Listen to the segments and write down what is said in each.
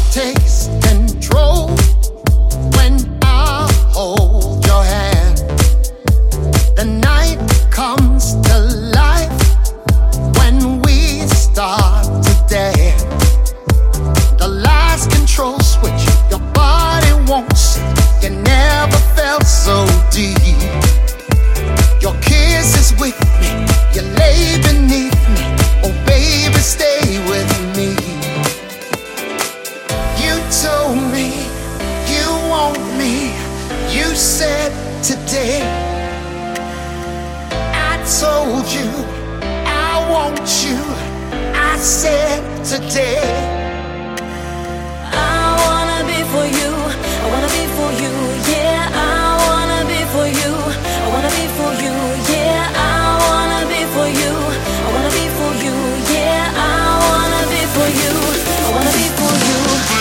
takes control when I hold your hand. The night comes to life when we start to dance. The last control switch, your body wants it. You never felt so deep. Your kiss is with me, you lay beneath me. Oh baby, stay with me. You told me you want me. You said today. I told you I want you. I said today. I wanna be for you. I wanna be for you. Yeah, I wanna be for you. I wanna be for you. Yeah, I wanna be for you. I wanna be for you. Yeah, I wanna be for you. I wanna be for you.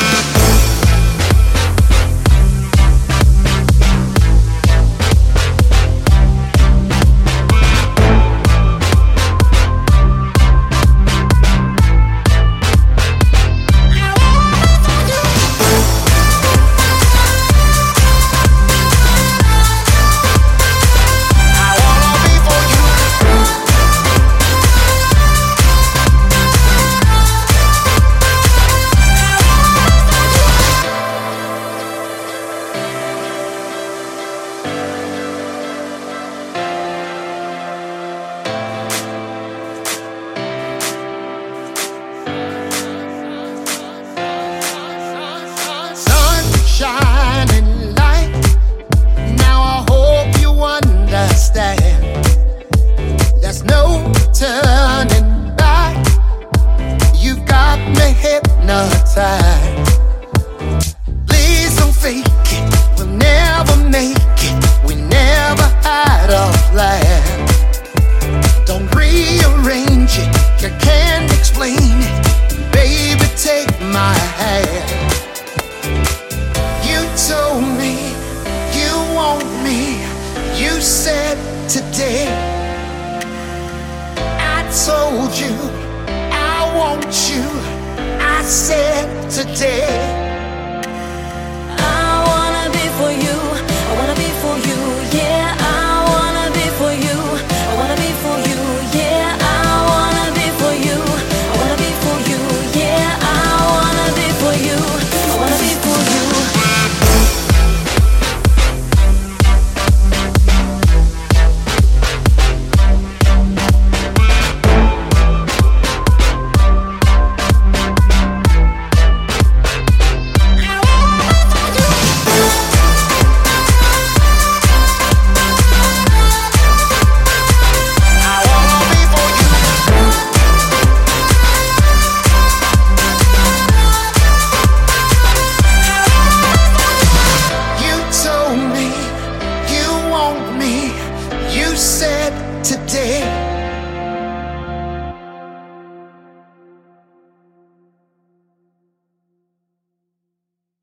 Shining light. Now I hope you understand. There's no turning back. You've got me hypnotized. Please don't fake it. We'll never make it. We never had a plan. Don't rearrange it. You can't explain it. Baby, take my hand. You told me you want me. You said today. I told you I want you. I said today. I wanna be for you. I wanna be for you. Yeah, I wanna be for you. I wanna be for you. Yeah, I wanna be for you. I wanna be for you. Yeah, I wanna be for you. I wanna be for you. You told me you want me. You said today.